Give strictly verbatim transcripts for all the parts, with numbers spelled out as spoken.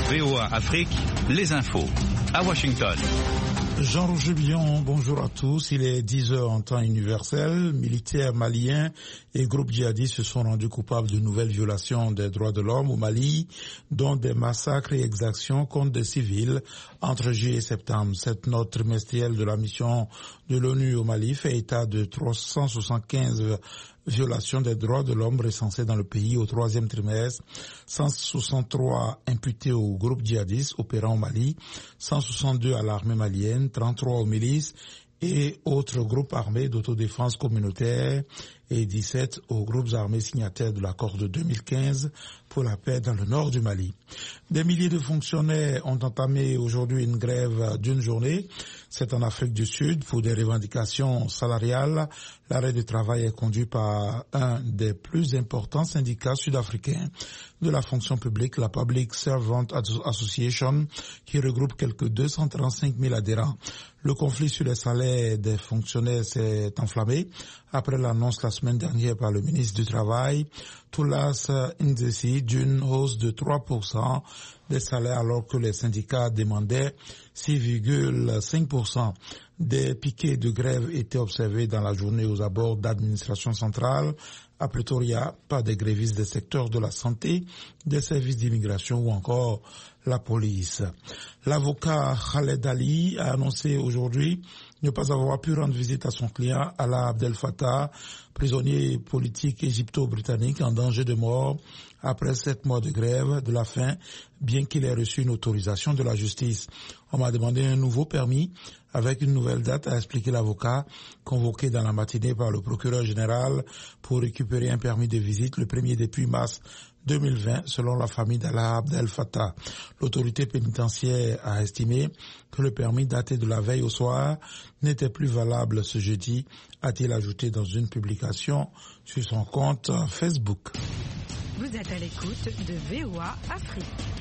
V O A Afrique, les infos. À Washington. Jean-Roger Billon, bonjour à tous. Il est dix heures en temps universel. Militaires maliens et groupes djihadistes se sont rendus coupables de nouvelles violations des droits de l'homme au Mali, dont des massacres et exactions contre des civils entre juillet et septembre. Cette note trimestrielle de la mission de l'ONU au Mali fait état de trois cent soixante-quinze violations des droits de l'homme recensées dans le pays au troisième trimestre, cent soixante-trois imputés au groupe djihadiste opérant au Mali, cent soixante-deux à l'armée malienne, trente-trois aux milices et autres groupes armés d'autodéfense communautaire et dix-sept aux groupes armés signataires de l'accord de deux mille quinze pour la paix dans le nord du Mali. Des milliers de fonctionnaires ont entamé aujourd'hui une grève d'une journée. C'est en Afrique du Sud pour des revendications salariales. L'arrêt de travail est conduit par un des plus importants syndicats sud-africains de la fonction publique, la Public Servant Association, qui regroupe quelques deux cent trente-cinq mille adhérents. Le conflit sur les salaires des fonctionnaires s'est enflammé après l'annonce la semaine dernière par le ministre du Travail, Thulas Nzesi, d'une hausse de trois pour cent des salaires alors que les syndicats demandaient six virgule cinq pour cent. Des piquets de grève étaient observés dans la journée aux abords d'administration centrale à Pretoria par des grévistes des secteurs de la santé, des services d'immigration ou encore la police. L'avocat Khaled Ali a annoncé aujourd'hui ne pas avoir pu rendre visite à son client Alaa Abdel Fattah, prisonnier politique égypto-britannique en danger de mort après sept mois de grève de la faim, bien qu'il ait reçu une autorisation de la justice. On m'a demandé un nouveau permis avec une nouvelle date, a expliqué l'avocat, convoqué dans la matinée par le procureur général pour récupérer un permis de visite le premier depuis mars deux mille vingt, selon la famille d'Alaa Abdel Fattah. L'autorité pénitentiaire a estimé que le permis daté de la veille au soir n'était plus valable ce jeudi, a-t-il ajouté dans une publication sur son compte Facebook. Vous êtes à l'écoute de V O A Afrique.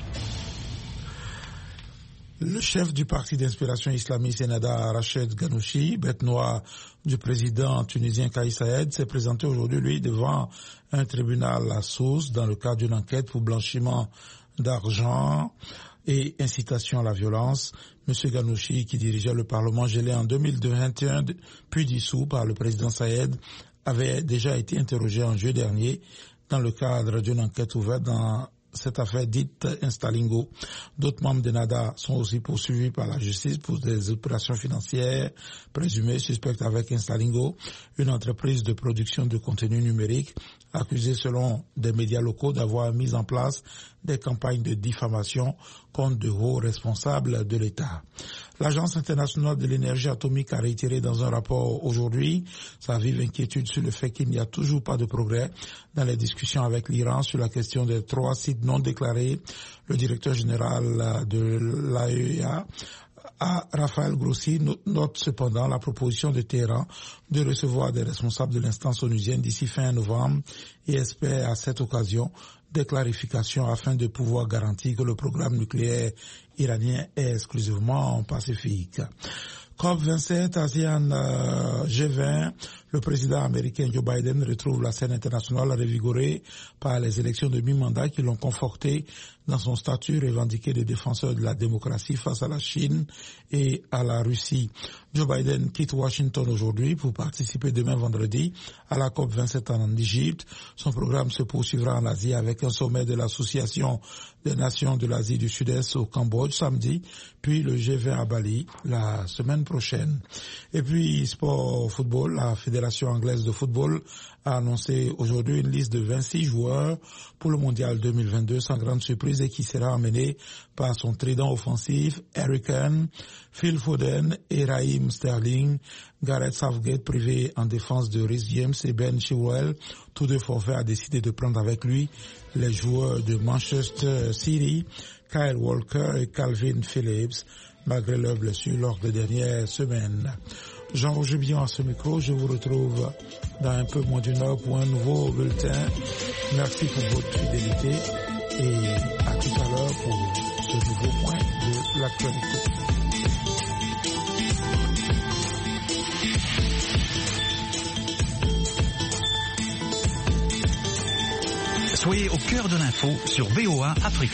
Le chef du parti d'inspiration islamiste Ennahda, Rached Ghannouchi, bête noire du président tunisien Kais Saied, s'est présenté aujourd'hui, lui, devant un tribunal à Sousse dans le cadre d'une enquête pour blanchiment d'argent et incitation à la violence. Monsieur Ghannouchi, qui dirigeait le Parlement gelé en deux mille vingt et un, puis dissous par le président Saied, avait déjà été interrogé en juillet dernier dans le cadre d'une enquête ouverte dans cette affaire dite Instalingo. D'autres membres d'Ennahda sont aussi poursuivis par la justice pour des opérations financières présumées suspectes avec Instalingo, une entreprise de production de contenu numérique accusée selon des médias locaux d'avoir mis en place des campagnes de diffamation contre de hauts responsables de l'État. L'Agence internationale de l'énergie atomique a réitéré dans un rapport aujourd'hui sa vive inquiétude sur le fait qu'il n'y a toujours pas de progrès dans les discussions avec l'Iran sur la question des trois sites non déclarés. Le directeur général de l'A E A, à Raphaël Grossi, note cependant la proposition de Téhéran de recevoir des responsables de l'instance onusienne d'ici fin novembre et espère à cette occasion des clarifications afin de pouvoir garantir que le programme nucléaire iranien est exclusivement pacifique. COP vingt-sept, ASEAN, euh, G vingt, le président américain Joe Biden retrouve la scène internationale revigorée par les élections de mi-mandat qui l'ont conforté dans son statut revendiqué de défenseur de la démocratie face à la Chine et à la Russie. Joe Biden quitte Washington aujourd'hui pour participer demain vendredi à la COP vingt-sept en Égypte. Son programme se poursuivra en Asie avec un sommet de l'Association des Nations de l'Asie du Sud-Est au Cambodge samedi, puis le G vingt à Bali la semaine prochaine. Et puis, sport football, la Fédération anglaise de football a annoncé aujourd'hui une liste de vingt-six joueurs pour le mondial deux mille vingt-deux sans grande surprise et qui sera emmené par son trident offensif Harry Kane, Phil Foden et Raheem Sterling. Gareth Southgate, privé en défense de Reece James et Ben Chilwell, tous deux forfaits, a décidé de prendre avec lui les joueurs de Manchester City, Kyle Walker et Calvin Phillips, malgré leurs blessures lors des dernières semaines. Jean-Roger Billon à ce micro, je vous retrouve dans un peu moins d'une heure pour un nouveau bulletin. Merci pour votre fidélité et à tout à l'heure pour ce nouveau point de l'actualité. Soyez au cœur de l'info sur V O A Afrique.